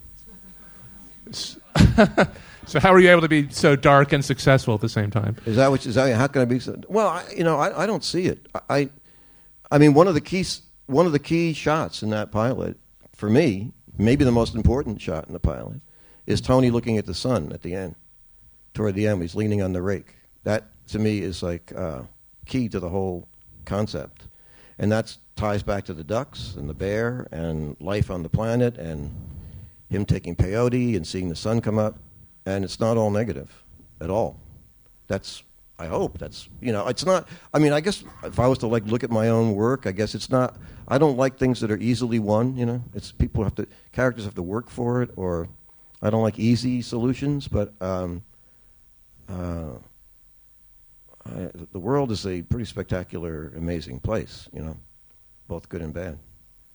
So how are you able to be so dark and successful at the same time? Is that what? Is that how can I be? So, well, I, you know, I, I don't see it. I, I mean, one of the keys, one of the key shots in that pilot, for me, maybe the most important shot in the pilot, is Tony looking at the sun at the end. Toward the end, he's leaning on the rake. That to me is like uh, key to the whole concept, and that ties back to the ducks and the bear and life on the planet and him taking peyote and seeing the sun come up. And it's not all negative at all. That's, I hope that's, you know, it's not, I mean, I guess if I was to like look at my own work, I guess it's not, I don't like things that are easily won, you know. It's people have to, characters have to work for it, or I don't like easy solutions, but um, uh, I, the world is a pretty spectacular, amazing place, you know, both good and bad.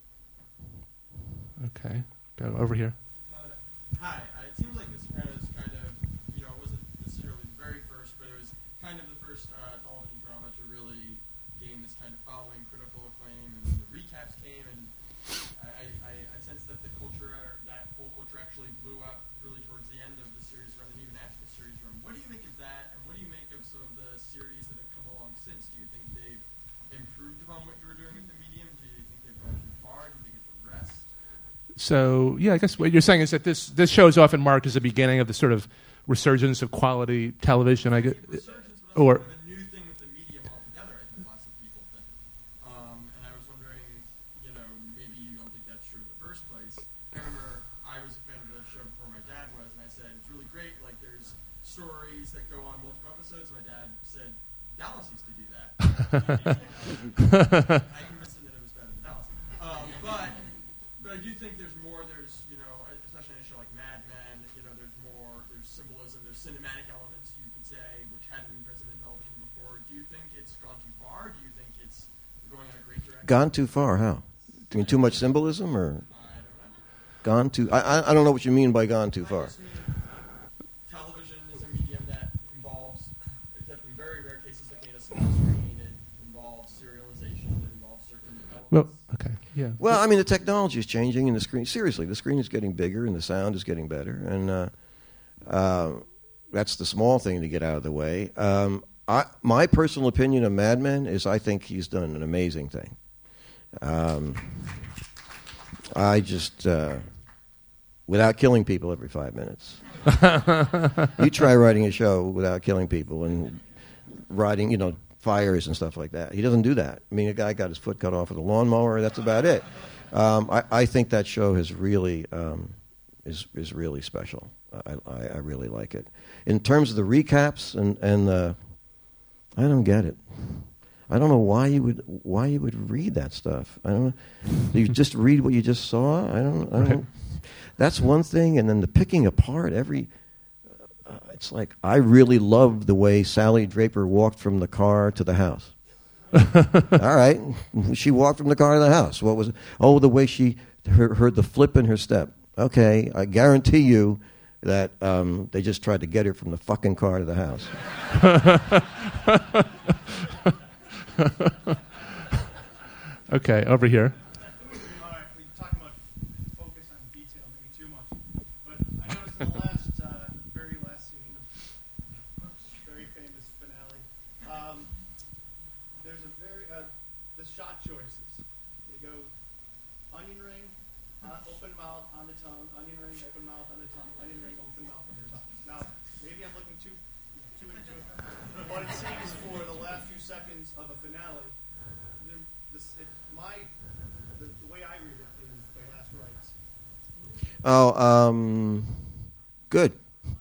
Okay, go over here. Uh, hi, uh, it seems like this kind of, kind of, you know, it wasn't necessarily the very first, but it was kind of the first uh, television drama to really gain this kind of following, critical acclaim, and then the recaps came, and I, I, I sense that the culture, that whole culture actually blew up really towards the end of the series run, and even after the series run. What do you make of that, and what do you make of some of the series that have come along since? Do you think they've improved upon what you were doing with the medium? Do you think they've gone too far? Do you think it's regressed? So, yeah, I guess what you're saying is that this, this show is often marked as the beginning of the sort of resurgence of quality television, I guess. Resurgence, but Or, also a new thing with the medium altogether, I think lots of people think. Um, and I was wondering, you know, maybe you don't think that's true in the first place. I remember I was a fan of the show before my dad was, and I said, it's really great, like there's stories that go on multiple episodes. My dad said, Dallas used to do that. I convinced him that it was better than Dallas. Um, but... But I do think there's more, there's, you know, especially in a show like Mad Men, you know, there's more, there's symbolism, there's cinematic elements, you could say, which hadn't been present in television before. Do you think it's gone too far? Do you think it's going in a great direction? Gone too far, how? mean, too much symbolism, or gone too? I, I I don't know what you mean by gone too far. Television is a medium that involves, except in very rare cases like a small screen, it involves serialization, it involves certain elements. Well, okay, yeah. Well, I mean, the technology is changing, and the screen. Seriously, the screen is getting bigger, and the sound is getting better, and uh, uh, that's the small thing to get out of the way. Um, I, my personal opinion of Mad Men is, I think he's done an amazing thing. Um, I just, uh, without killing people every five minutes. You try writing a show without killing people and writing, you know, fires and stuff like that. He doesn't do that. I mean, a guy got his foot cut off with a lawnmower. That's about it. Um, I, I think that show has really um, is is really special. I, I, I really like it. In terms of the recaps and and the, I don't get it. I don't know why you would why you would read that stuff. I don't know. You just read what you just saw. I don't. I don't. That's one thing, and then the picking apart every. Uh, it's like I really loved the way Sally Draper walked from the car to the house. All right, she walked from the car to the house. What was it? Oh, the way she her, heard the flip in her step. Okay, I guarantee you that um, they just tried to get her from the fucking car to the house. Okay, over here. All right, we're talking about focus on detail, maybe too much. But I noticed in the last, uh, very last scene of very famous finale, um, there's a very, uh, the shot choices. They go onion ring, uh, open mouth on the tongue, onion ring, open mouth on the tongue, onion ring, open mouth on the tongue. Now, maybe I'm looking too, too into it, but it seems for the last few seconds of a finale, the, this, it, my, the, the way I read it is the last rites. Oh, um, good.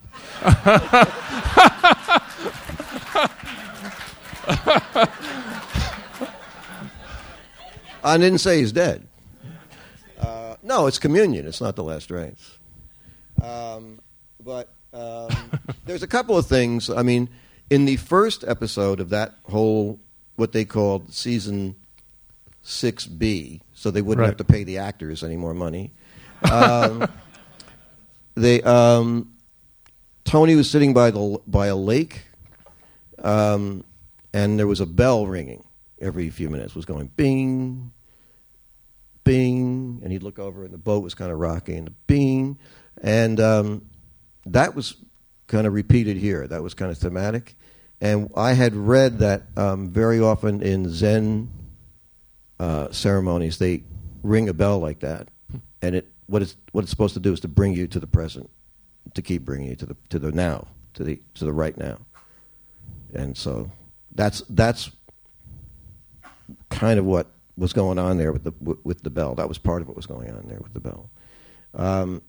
I didn't say he's dead. Uh, no, it's communion. It's not the last rites. Um, but um, there's a couple of things. I mean, in the first episode of that whole, what they called season six B, so they wouldn't Right. have to pay the actors any more money. Um, they um, Tony was sitting by the by a lake, um, and there was a bell ringing every few minutes. It was going bing, bing, and he'd look over, and the boat was kind of rocking, and bing, and um, that was kind of repeated here. That was kind of thematic, and I had read that um, very often in Zen uh, ceremonies they ring a bell like that, and it what it's what it's supposed to do is to bring you to the present, to keep bringing you to the to the now, to the to the right now, and so that's that's kind of what was going on there with the with the bell. That was part of what was going on there with the bell. Um,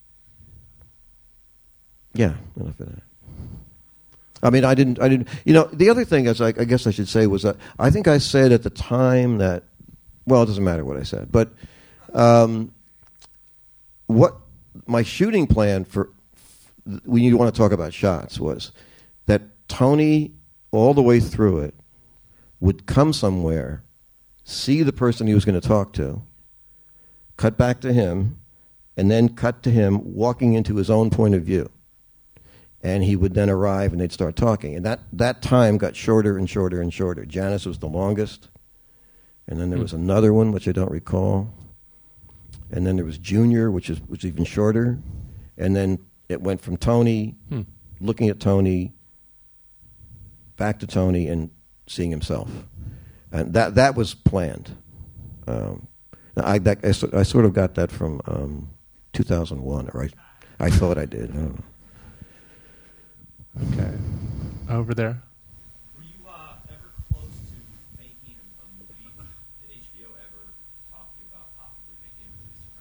yeah, enough of that. I mean, I didn't, I didn't. You know, the other thing is, I, I guess I should say was that I think I said at the time that, well, it doesn't matter what I said, but um, what my shooting plan for when you want to talk about shots was that Tony, all the way through it, would come somewhere, see the person he was going to talk to, cut back to him, and then cut to him walking into his own point of view. And he would then arrive, and they'd start talking. And that, that time got shorter and shorter and shorter. Janice was the longest. And then there was another one, which I don't recall. And then there was Junior, which is was even shorter. And then it went from Tony, hmm. looking at Tony, back to Tony, and seeing himself. And that that was planned. Um, I, that, I, I sort of got that from um, two thousand one, or I, I thought I did. I don't know. Okay. Over there. Were you uh, ever close to making a movie? Did H B O ever talk to you about possibly making a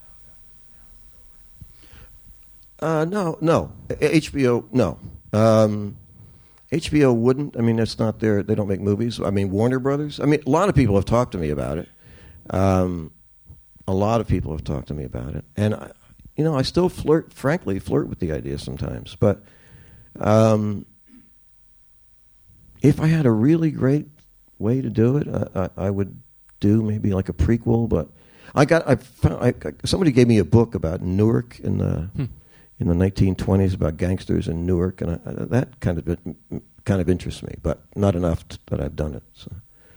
movie after the finale was over? Uh, no, no. H B O, no. Um, H B O wouldn't. I mean, that's not their. They don't make movies. I mean, Warner Brothers. I mean, a lot of people have talked to me about it. Um, a lot of people have talked to me about it, and I, you know, I still flirt. Frankly, flirt with the idea sometimes. But um, if I had a really great way to do it, I, I, I would do maybe like a prequel. But I got. I found. I, somebody gave me a book about Newark in the Hmm. in the nineteen twenties about gangsters in Newark, and I, I, that kind of kind of interests me, but not enough t- that I've done it. So.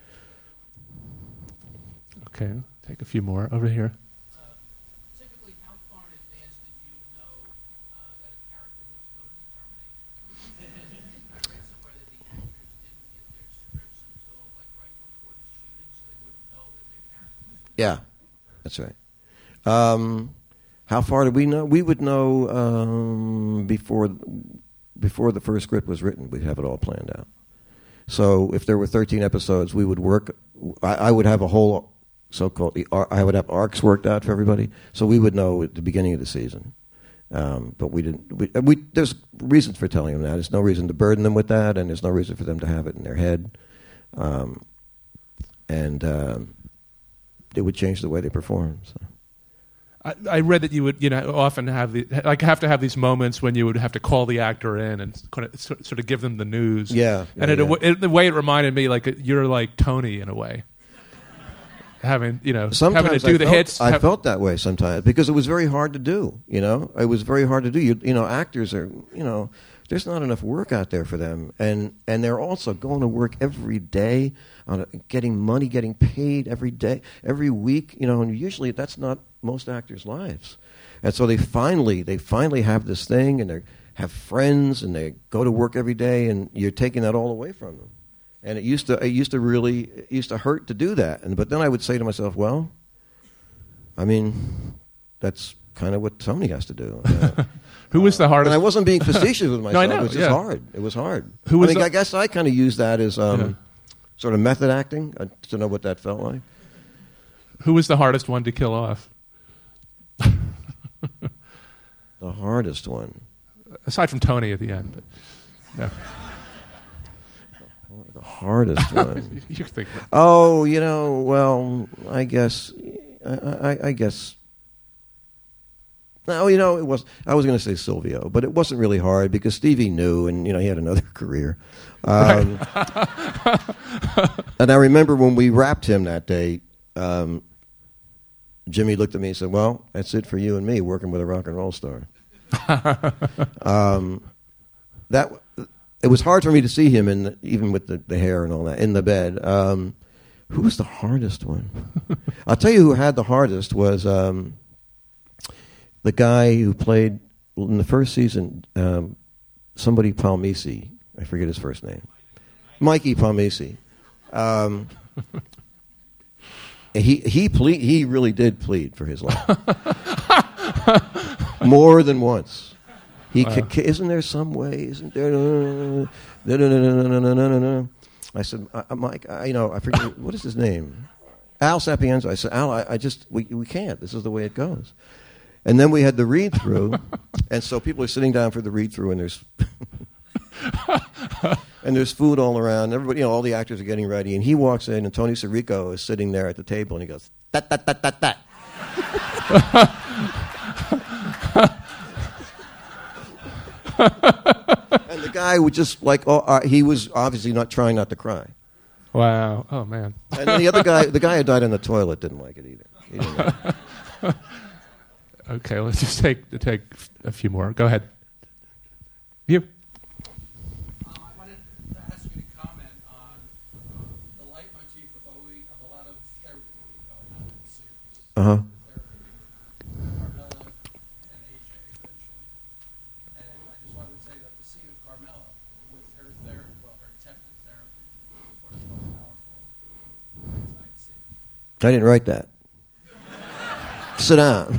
Okay, take a few more over here. Uh, typically, how far in advance did you know uh, that a character was going to be terminated? Is it somewhere that the actors didn't get their scripts until like right before the shooting, so they wouldn't know that their character was going to Yeah, that's right. Um, how far did we know? We would know um, before before the first script was written. We'd have it all planned out. So if there were thirteen episodes, we would work. I, I would have a whole so-called. I would have arcs worked out for everybody, so we would know at the beginning of the season. Um, but we didn't. We, we, there's reasons for telling them that. There's no reason to burden them with that, and there's no reason for them to have it in their head. Um, and um, it would change the way they perform. So. I, I read that you would, you know, often have the like have to have these moments when you would have to call the actor in and kind of, sort of give them the news. Yeah, and yeah, it, yeah. it, the way it reminded me, like you're like Tony in a way, having you know Sometimes having to do I the felt, hits. I have- felt that way sometimes because it was very hard to do. You know, it was very hard to do. You, you know, actors are, you know, there's not enough work out there for them, and and they're also going to work every day on a, getting money, getting paid every day, every week. You know, and usually that's not most actors' lives. And so they finally, they finally have this thing, and they have friends, and they go to work every day, and you're taking that all away from them. And it used to, it used to really, it used to hurt to do that. And but then I would say to myself, well, I mean, that's kind of what Tony has to do. Uh, Who was the hardest? and I wasn't being facetious with myself. No, I know, It was just yeah. hard. It was hard. Who was I, mean, the- I guess I kind of used that as um, Yeah. sort of method acting uh, to know what that felt like. Who was the hardest one to kill off? The hardest one. Aside from Tony at the end. But, no. The hardest one. You think Oh, you know, well, I guess, I, I, I guess. No, you know, it was. I was going to say Silvio, but it wasn't really hard because Stevie knew, and you know, he had another career. Um, and I remember when we wrapped him that day, um, Jimmy looked at me and said, "Well, that's it for you and me working with a rock and roll star." um, that it was hard for me to see him in the, even with the, the hair and all that in the bed. Um, who was the hardest one? I'll tell you who had the hardest was um, the guy who played in the first season. Um, somebody Palmisi, I forget his first name. Mikey Palmisi. Um, he he ple- he really did plead for his life. More than once. He Wow. ca- ca- isn't there some way? Isn't there? No, no, no, no, no, no, no, no, no. I said, I, I, Mike, I, you know, I forget what is his name. Al Sapienza. I said, Al, I, I just we we can't. This is the way it goes. And then we had the read through, and so people are sitting down for the read through, and there's and there's food all around. Everybody, you know, all the actors are getting ready, and he walks in, and Tony Sirico is sitting there at the table, and he goes, "That that that that that." And the guy would just like, oh, uh, he was obviously not trying not to cry. Wow. Oh man. And then the other guy, the guy who died on the toilet, didn't like it either. He didn't like it. Okay, let's just take take a few more. Go ahead. You. Um, I wanted to ask you to comment on uh, the leitmotif of, Bowie, of a lot of therapy going on in the series. Uh huh. Therapy, Carmela and A J eventually. And I just wanted to say that the scene of Carmela with her therapy, well, her attempted therapy, was one of the most powerful things I'd seen. I didn't write that. Sit down.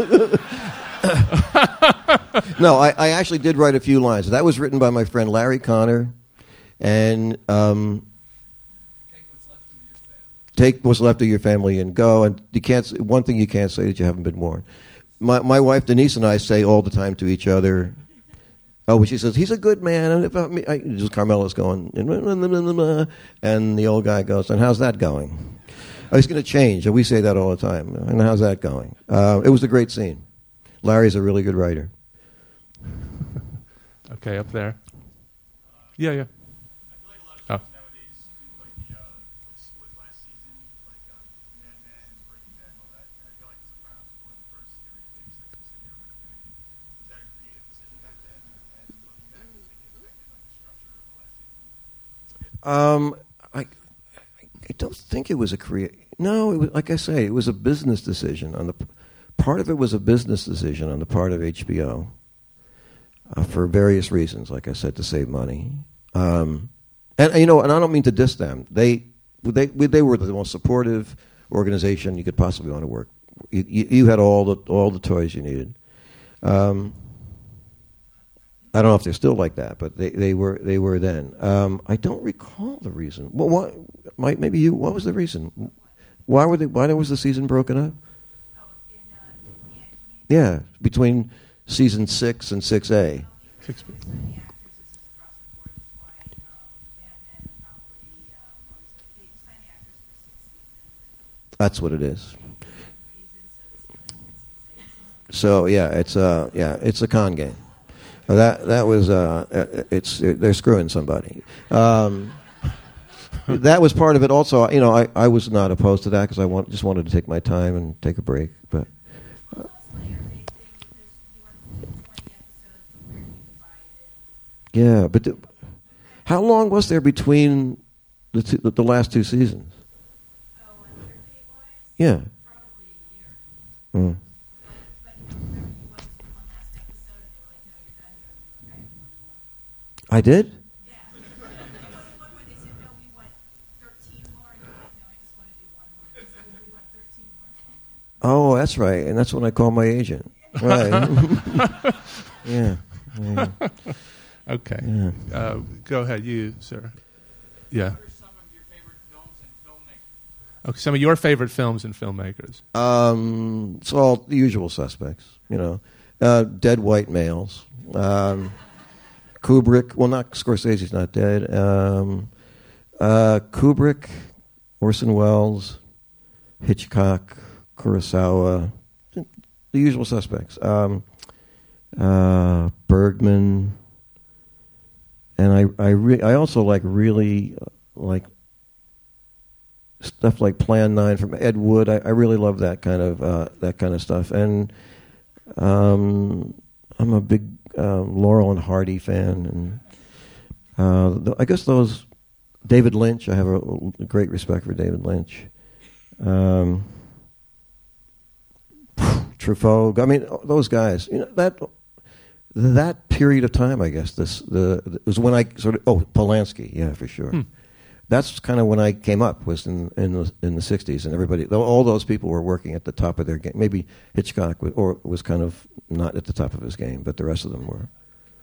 No, I, I actually did write a few lines. That was written by my friend Larry Connor, and um, Take what's left of your family. take what's left of your family and go. And you can't. One thing you can't say that you haven't been warned. My my wife Denise and I say all the time to each other. Oh, when she says he's a good man, and if I, I, just Carmela's going, and the old guy goes, and how's that going? Oh, he's going to change. And we say that all the time. And how's that going? Uh, it was a great scene. Larry's a really good writer. Okay, up there. Yeah, yeah. I feel like a lot of Oh. shows nowadays do like the uh, split last season, like uh, Mad Men and Breaking Bad and all that. And I Um, I, I don't think it was a create. No, it was, like I say, it was a business decision on the part of it was a business decision on the part of H B O uh, for various reasons. Like I said, to save money, um, and you know, and I don't mean to diss them. They they they were the most supportive organization you could possibly want to work. You, you, you had all the all the toys you needed. Um, I don't know if they're still like that, but they, they were they were then. Um, I don't recall the reason. Well, what, Mike, maybe you. What was the reason? Why were they? Why was the season broken up? Oh, in, uh, in the end, Yeah, between season six and six A. Six. the actresses is across the board. That's why um, Mad Men probably um, was, they signed the actors for six seasons. That's what it is. Seasons, so it's six, six, So yeah, it's a yeah, it's a con game. Uh, That that was uh, it's they're screwing somebody. Um, that was part of it. Also, you know, I, I was not opposed to that because I want, just wanted to take my time and take a break. But Well, Slayer, they, they, there's, you want to do twenty episodes before you divide it. yeah, but the, how long was there between the two, the, the last two seasons? Oh, and their date wise? Yeah. Probably a year. Mm. But, but remember, you watched the one last episode and they were like, no, you're done. You're like, I have one more. I did. Yeah. There was one where they said, no, we want thirteen more. And you're like, no, I just want to do one more. They said, we want thirteen more. Oh, that's right, and that's when I called my agent. Right. yeah. yeah. Okay. Yeah. Uh, go ahead, you, sir. Yeah. What are some of your favorite films and filmmakers? Okay. Some of your favorite films and filmmakers. Um, it's all the usual suspects, you know. Uh, dead white males. Um, Kubrick, well, not Scorsese's not dead. Um, uh, Kubrick, Orson Welles, Hitchcock, Kurosawa, the usual suspects. Um, uh, Bergman, and I, I, re- I also like really uh, like stuff like Plan Nine from Ed Wood. I, I really love that kind of uh, that kind of stuff, and um, I'm a big uh, Laurel and Hardy fan, and uh, the, I guess those David Lynch. I have a, a great respect for David Lynch. Um, Truffaut. I mean, those guys. You know that that period of time. I guess this the it was when I sort of oh Polanski. Yeah, for sure. Hmm. That's kind of when I came up, was in in the in the sixties, and everybody, all those people were working at the top of their game. Maybe Hitchcock was, or was kind of not at the top of his game, but the rest of them were.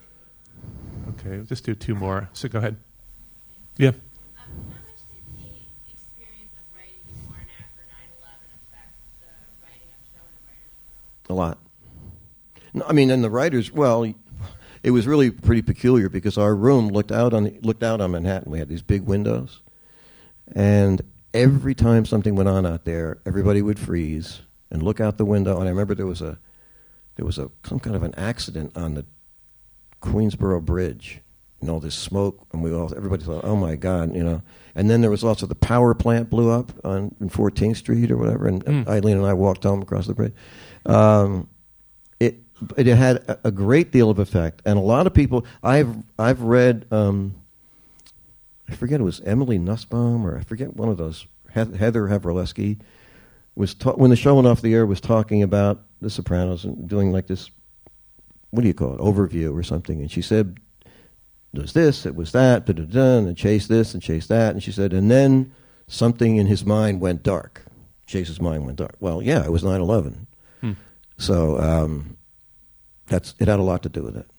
Okay, we'll just do two more. So go ahead. Yeah. Um, how much did the experience of writing before and after nine eleven affect the writing of the show and the writers' room? A lot. No, I mean, and the writers, well, it was really pretty peculiar because our room looked out on looked out on Manhattan. We had these big windows, and every time something went on out there, everybody would freeze and look out the window. And I remember there was a there was a some kind of an accident on the Queensboro Bridge, and all this smoke, and we all everybody thought, "Oh my God," you know. And then there was also the power plant blew up on in fourteenth Street or whatever, and Mm. Eileen and I walked home across the bridge. Um, it it had a, a great deal of effect, and a lot of people. I've I've read. Um, I forget it was Emily Nussbaum or I forget one of those. Heather Havrilesky was ta- when the show went off the air was talking about The Sopranos and doing like this. What do you call it? Overview or something, and she said, "It was this, it was that, da da da, and Chase this and Chase that," and she said, and then something in his mind went dark. Chase's mind went dark. Well, yeah, it was nine eleven. Hmm. So um, that's it had a lot to do with it.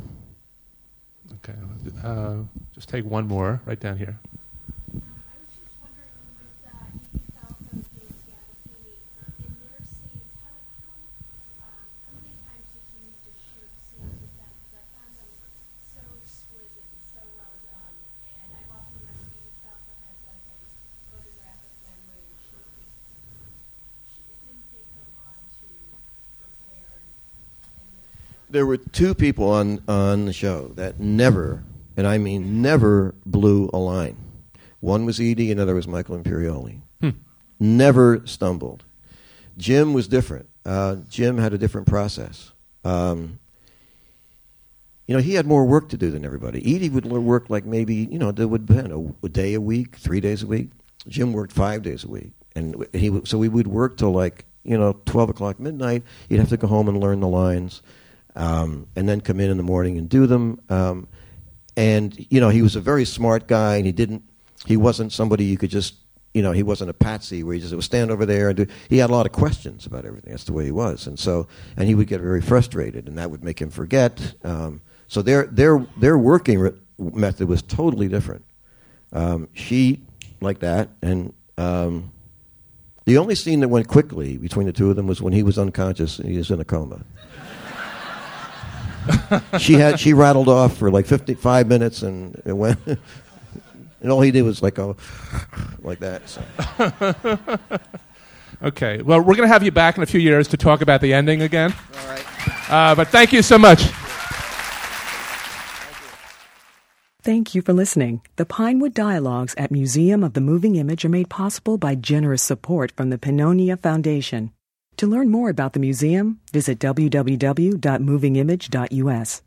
Okay. Uh, just take one more right down here. Um, I was just wondering with uh, Edie Falco and James Gandolfini, in their scenes, how, how, um, how many times did you need to shoot scenes with them? Because I found them so exquisite and so well done. And I've also remembered Edie Falco has like a photographic memory, and she, she it didn't take her long to prepare and, and make There were two people on, on the show that never, and I mean never, blew a line. One was Edie, another was Michael Imperioli. Hmm. Never stumbled. Jim was different. Uh, Jim had a different process. Um, you know, he had more work to do than everybody. Edie would l- work like maybe, you know, there would be a, a day a week, three days a week. Jim worked five days a week. And w- he w- so we would work till like, you know, twelve o'clock midnight. He'd have to go home and learn the lines, um, and then come in in the morning and do them. Um, and, you know, he was a very smart guy, and he didn't, he wasn't somebody you could just, you know, he wasn't a patsy where he just would stand over there and do. He had a lot of questions about everything. That's the way he was, and so, and he would get very frustrated, and that would make him forget. Um, so their their their working re- method was totally different. Um, she like that, and um, the only scene that went quickly between the two of them was when he was unconscious and he was in a coma. she had she rattled off for like fifty-five minutes, and it went. And all he did was like go, like that. So. Okay. Well, we're going to have you back in a few years to talk about the ending again. All right. Uh, but thank you so much. Thank you for listening. The Pinewood Dialogues at Museum of the Moving Image are made possible by generous support from the Pannonia Foundation. To learn more about the museum, visit w w w dot moving image dot u s.